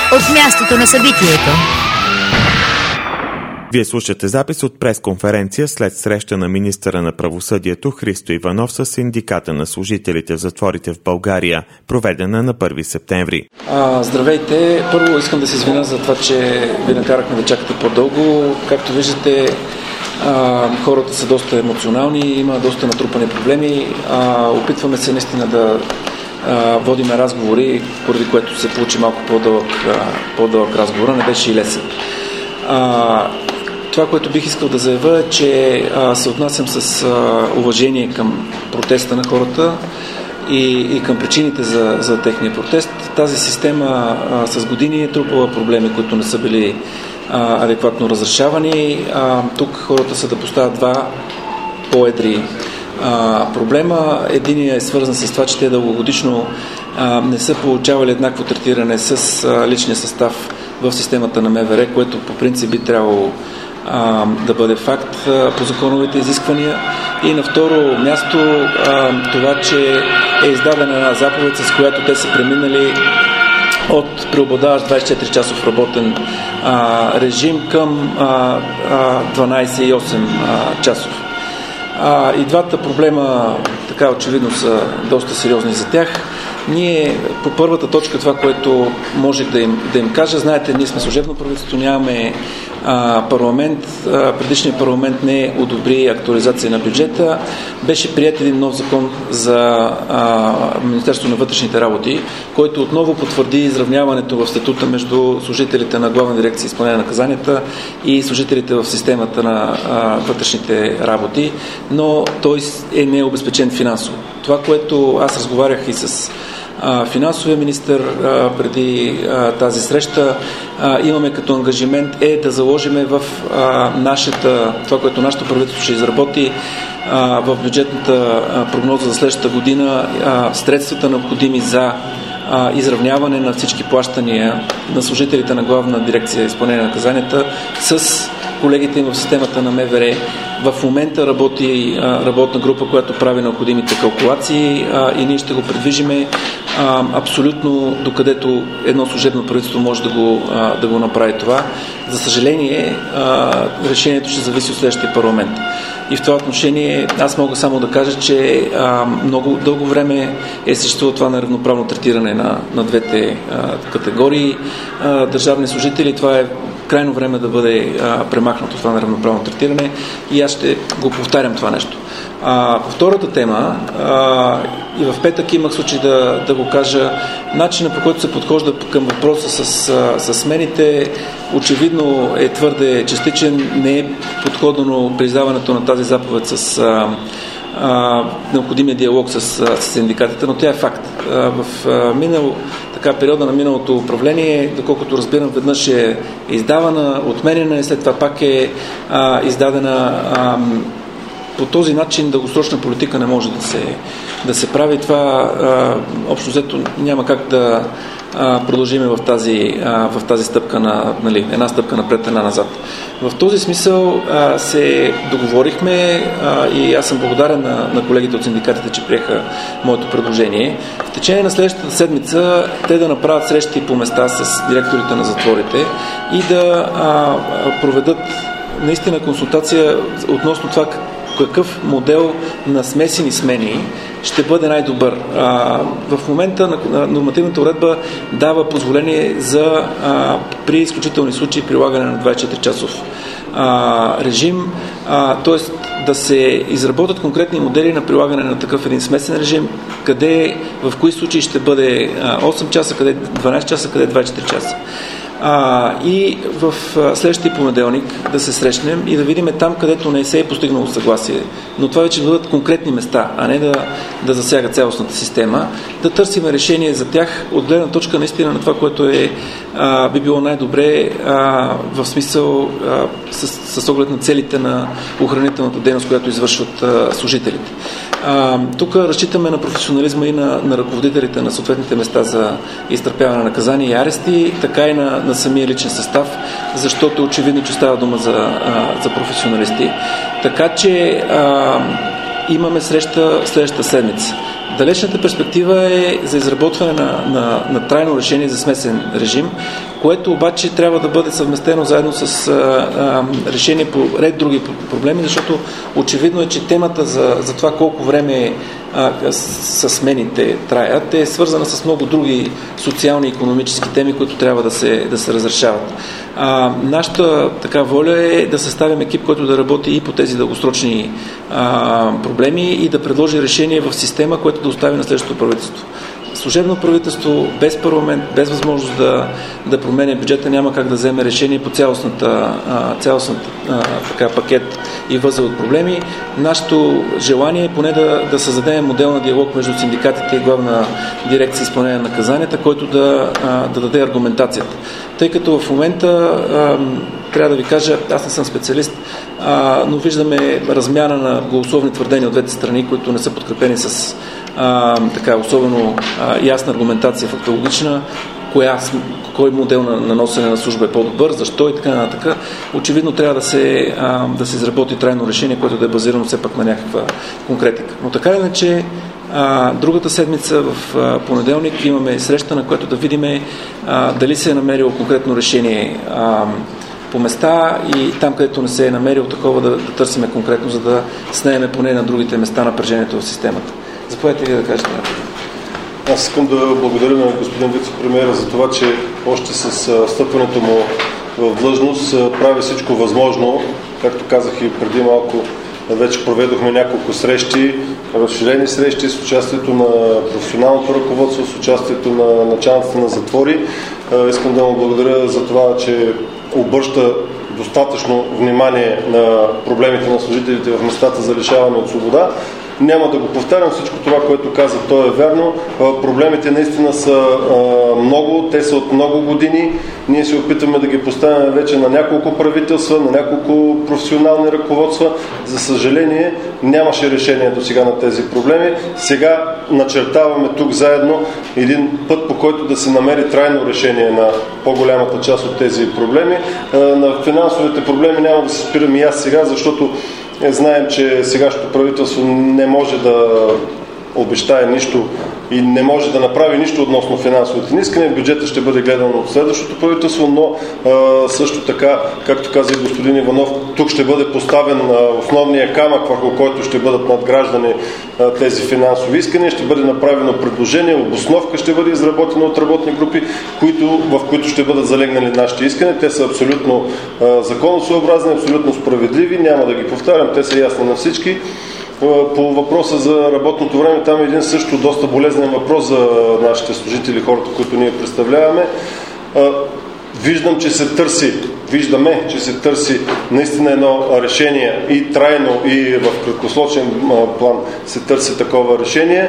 от мястото на събитието. Вие слушате запис от пресконференция след среща на министъра на правосъдието Христо Иванов с синдиката на служителите в затворите в България, проведена на 1 септември. Здравейте! Първо искам да се извиня за това, че ви накарахме да чакате по-дълго. Както виждате, хората са доста емоционални, има доста натрупани проблеми. Опитваме се наистина да водиме разговори, поради което се получи малко по-дълъг разговор. Не беше и лесен. Това, което бих искал да заявя, е, че се отнасям с уважение към протеста на хората и към причините за техния протест. Тази система с години е трупала проблеми, които не са били адекватно разрешавани. Тук хората са да поставят два по-едри проблема. Единият е свързан с това, че те дългогодишно не са получавали еднакво третиране с личния състав в системата на МВР, което по принцип би трябвало да бъде факт по законовите изисквания. И на второ място това, че е издадена една заповед, с която те са преминали от преобладаващ 24-часов работен режим към 12,8 часов. И двата проблема така очевидно са доста сериозни за тях. Ние по първата точка, това, което можех да им кажа, знаете, ние сме служебно правителство, нямаме парламент. Предишният парламент не одобри актуализация на бюджета. Беше прият един нов закон за Министерството на вътрешните работи, който отново потвърди изравняването в статута между служителите на Главна дирекция изпълнение на наказанията и служителите в системата на вътрешните работи, но той е необезпечен финансово. Това, което аз разговарях и с финансовия министър преди тази среща, имаме като ангажимент да заложиме в това, което нашето правителство ще изработи в бюджетната прогноза за следващата година, средствата необходими за изравняване на всички плащания на служителите на Главна дирекция изпълнение на наказанията с колегите им в системата на МВР. В момента работи работна група, която прави необходимите калкулации и ние ще го придвижиме абсолютно докъдето едно служебно правителство може да го направи това. За съжаление, решението ще зависи от следващия парламент. И в това отношение аз мога само да кажа, че много дълго време е съществувало това неравноправно третиране на двете категории държавни служители. Това е крайно време да бъде премахнато това неравноправно третиране и аз ще го повтарям това нещо. По втората тема, и в петък имах случай да го кажа, начинът, по който се подхожда към въпроса с смените, очевидно е твърде частичен, не е подходено при издаването на тази заповед с необходимия диалог с синдикатите, но тя е факт. В периода на миналото управление, доколкото разбирам, веднъж е издавана, отменена и след това пак е издадена. По този начин дългосрочна политика не може да се прави. Това общо взето няма как да продължим в тази стъпка една стъпка напред, една назад. В този смисъл се договорихме и аз съм благодарен на колегите от синдикатите, че приеха моето предложение. В течение на следващата седмица те да направят срещи по места с директорите на затворите и да проведат наистина консултация относно това какъв модел на смесени смени ще бъде най-добър. В момента нормативната уредба дава позволение за при изключителни случаи прилагане на 24-часов режим, т.е. да се изработят конкретни модели на прилагане на такъв един смесен режим, в кои случаи ще бъде 8 часа, къде 12 часа, къде 24 часа. И в следващия понеделник да се срещнем и да видим там, където не се е постигнало съгласие, но това вече бъдат конкретни места, а не да засяга цялостната система, да търсим решение за тях от гледна точка наистина на това, което би било най-добре в смисъл с оглед на целите на охранителната дейност, която извършват служителите. Тук разчитаме на професионализма и на ръководителите на съответните места за изтърпяване на наказания и арести, така и на самия личен състав, защото очевидно, че става дума за професионалисти. Така че имаме среща следващата седмица. Далечната перспектива е за изработване на трайно решение за смесен режим, което обаче трябва да бъде съвместено заедно с решение по ред други проблеми, защото очевидно е, че темата за това колко време с смените траят е свързана с много други социални и икономически теми, които трябва да се разрешават. Нашата така воля е да съставим екип, който да работи и по тези дългосрочни проблеми и да предложи решение в система, което да остави на следващото правителство. Служебно правителство без парламент, без възможност да променя бюджета, няма как да вземе решение по цялостната пакет и възел от проблеми. Нашето желание е поне да създадем модел на диалог между синдикатите и главна дирекция изпълнение на наказанията, който да даде аргументацията. Тъй като в момента трябва да ви кажа, аз не съм специалист, но виждаме размяна на голословни твърдения от двете страни, които не са подкрепени с особено ясна аргументация, фактологична, кой модел на носене на служба е по-добър, защо и така нататък. Очевидно трябва да се изработи трайно решение, което да е базирано все пак на някаква конкретика. Но така или иначе, другата седмица в понеделник имаме среща, на която да видим дали се е намерило конкретно решение по места и там, където не се е намерило такова, да търсиме конкретно, за да снееме поне на другите места напрежението в системата. Заповядайте ви да кажете. Аз искам да благодаря на господин вице-премиера за това, че още с встъпването му в длъжност прави всичко възможно. Както казах и преди малко, вече проведохме няколко срещи, разширени срещи с участието на професионалното ръководство, с участието на началниците на затвори. Искам да му благодаря за това, че обръща достатъчно внимание на проблемите на служителите в местата за лишаване от свобода. Няма да го повтарям, всичко това, което каза, то е вярно. Проблемите наистина са много, те са от много години. Ние се опитваме да ги поставим вече на няколко правителства, на няколко професионални ръководства. За съжаление, нямаше решение до сега на тези проблеми. Сега начертаваме тук заедно един път, по който да се намери трайно решение на по-голямата част от тези проблеми. На финансовите проблеми няма да се спирам и аз сега, защото знаем, че сегашното правителство не може да обещае нищо и не може да направи нищо относно финансовите искания. Бюджетът ще бъде гледан от следващото правителство, но също така, както каза и господин Иванов, тук ще бъде поставен основния камък, върху който ще бъдат надграждани тези финансови искания. Ще бъде направено предложение, обосновка ще бъде изработена от работни групи, в които ще бъдат залегнали нашите искания. Те са абсолютно законосъобразни, абсолютно справедливи. Няма да ги повтарям, те са ясни на всички. По въпроса за работното време, там е един също доста болезнен въпрос за нашите служители, хората, които ние представляваме. Виждаме, че се търси наистина едно решение и трайно, и в краткосрочен план се търси такова решение.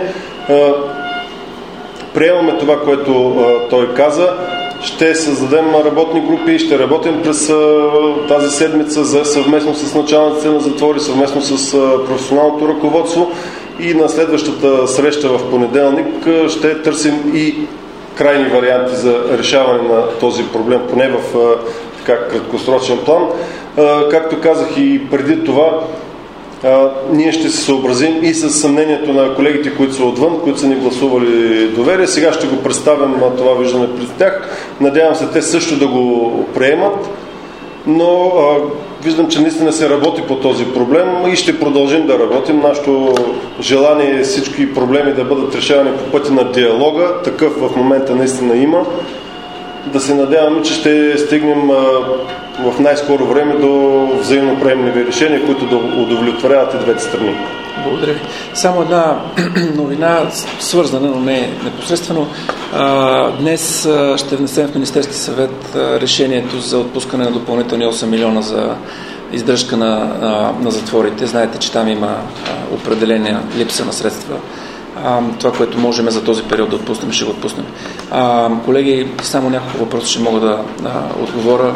Приемаме това, което той каза. Ще създадем работни групи, ще работим през тази седмица съвместно с началниците на затвори, съвместно с професионалното ръководство и на следващата среща в понеделник ще търсим и крайни варианти за решаване на този проблем, поне в краткосрочен план. Както казах и преди това, ние ще се съобразим и с съмнението на колегите, които са отвън, които са ни гласували доверие. Сега ще го представим, това виждаме пред тях. Надявам се те също да го приемат, но виждам, че наистина се работи по този проблем и ще продължим да работим. Нашето желание е всички проблеми да бъдат решавани по пътя на диалога. Такъв в момента наистина има. Да се надяваме, че ще стигнем в най-скоро време до взаимно приемливи решения, които да удовлетворяват и двете страни. Благодаря ви. Само една новина, свързана, но не непосредствено. Днес ще внесем в Министерски съвет решението за отпускане на допълнителни 8 милиона за издръжка на затворите. Знаете, че там има определена липса на средства. Това, което можем за този период да отпуснем, ще го отпуснем. Колеги, само няколко въпроса ще мога да отговоря.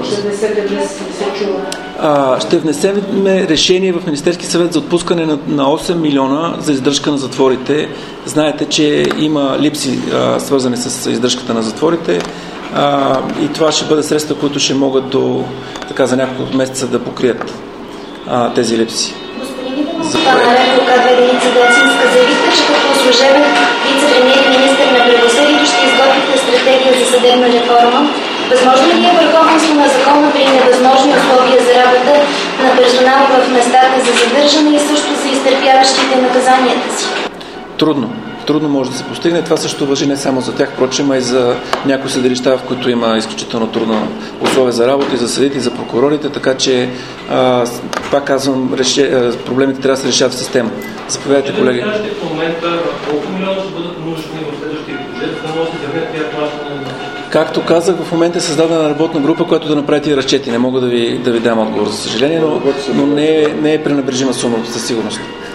Ще внесем решение в Министерски съвет за отпускане на 8 милиона за издръжка на затворите. Знаете, че има липси, свързани с издръжката на затворите. И това ще бъде средства, които ще могат за няколко месеца да покрият тези липси. Господин На реплика Деница Гацинска заявихте, че като служебен вице-премиер и министър на правосъдието ще изготвите стратегия за съдебна реформа. Възможно ли е върховенство на закона при невъзможни условия за работа на персонала в местата за задържане и също за изтърпяващите наказанията си? Трудно може да се постигне. Това също важи не само за тях, впрочем, а и за някои съдилища, в които има изключително трудно условие за работа и за съдите, и за прокурорите, така че пак казвам, проблемите трябва да се решават в система. Заповядайте, колеги. В момента колко милиона ще бъдат нужни в следващия бюджет, за да може да дадем тия плащане? Както казах, в момента е създадена работна група, която да направи тия разчети. Не мога да ви дам отговор, за съжаление, но не е пренебрежима сума със сигурност.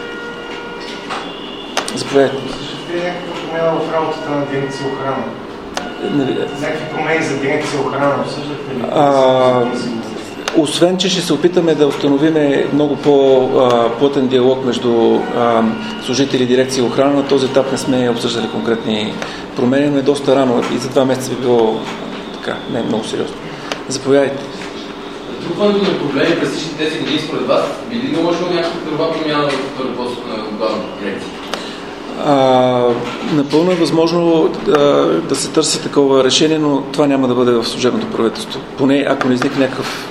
Заповядайте. Някаква промяна в работата на дирекция охрана? Някакви промени за дирекция охрана обсъждате ли? Освен, че ще се опитаме да установим много по-плътен диалог между служители и дирекция охрана, на този етап не сме обсъждали конкретни промени, но е доста рано и за 2 месеца би било така, не е много сериозно. Заповядайте. Трупването на проблеми през всички 10 години според вас, би ли наложило някаква кърва промяна в ръководството на главната дирекция? Напълно е възможно да се търси такова решение, но това няма да бъде в служебното правителство. Поне ако не изникне някакъв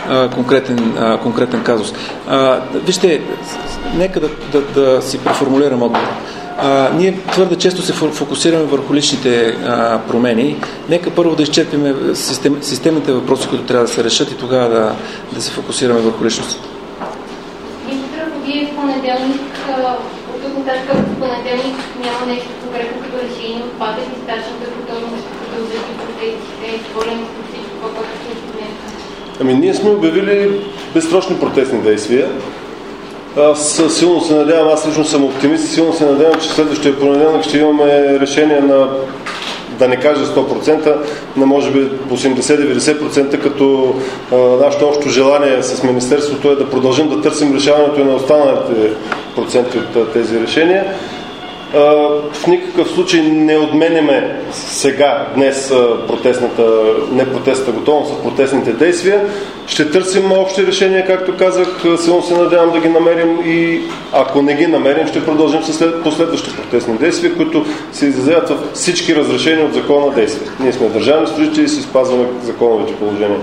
конкретен казус. Вижте, нека да си преформулирам отговор. Ние твърде често се фокусираме върху личните промени. Нека първо да изчерпим системните въпроси, които трябва да се решат и тогава да се фокусираме върху личностите. Вие в понеделник, оттук нататък в понеделник няма нещо конкретно като решение, отпадат и стачната готовност да продължат и протестите, говорим с всичко, което се изпълнява. Ние сме обявили безсрочни протестни действия. Аз силно се надявам, аз лично съм оптимист, силно се надявам, че следващия понеделник ще имаме решение на, да не кажа 100%, на може би 80-90%, като нашето общо желание с Министерството е да продължим да търсим решаването и на останалите проценти от тези решения. В никакъв случай не отменяме сега, днес протестната готовност, с протестните действия. Ще търсим общи решения, както казах, силно се надявам да ги намерим и ако не ги намерим, ще продължим с последващи протестни действия, които се изразяват в всички разрешения от закона действия. Ние сме държавни служители и си спазваме законовите положения.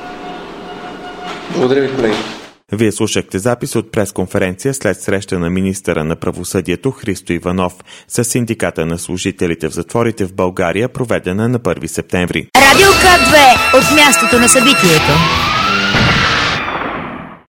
Благодаря ви, колеги. Вие слушахте запис от пресконференция след среща на министъра на правосъдието Христо Иванов с синдиката на служителите в затворите в България, проведена на 1 септември. Радио К2 от мястото на събитието.